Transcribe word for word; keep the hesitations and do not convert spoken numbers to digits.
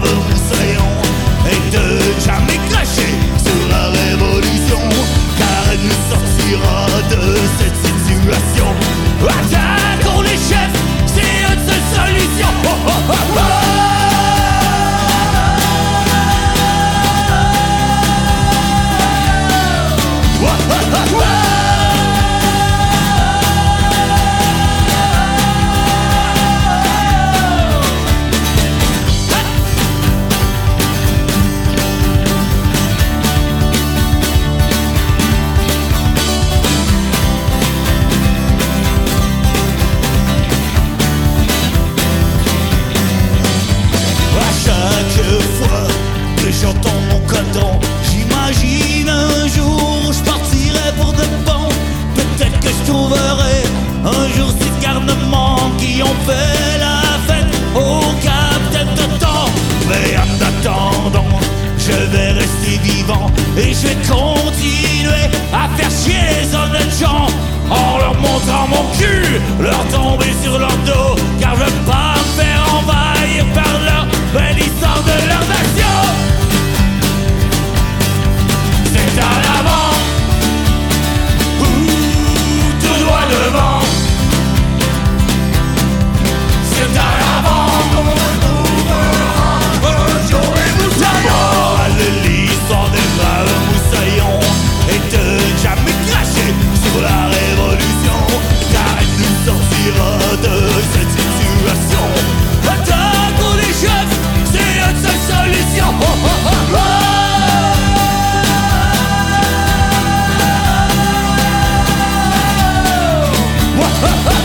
esclaves moussaillons et de jamais cracher sur la révolution, car elle nous sortira de cette situation. Attaquons les chefs, c'est notre seule solution. Oh, oh, oh, oh. J'entends mon coton, j'imagine un jour où je partirai pour de bon. Peut-être que je trouverai un jour ces garnements qui ont fait la fête au capitaine de temps. Mais en attendant, je vais rester vivant et je vais continuer à faire chier les honnêtes gens en leur montrant mon cul, leur tomber sur leur dos, car je veux pas me faire envahir par leur bannissant de leurs actions. C'est à l'avant, ouh, tout droit devant. C'est à l'avant, j'aurai moussaillons. Allez, l'histoire des braves moussaillons et de jamais cracher sur la révolution, car elle nous sortira de cette situation. Attaquons les chefs, c'est notre seule solution. Oh, oh, oh, oh. Ha ha!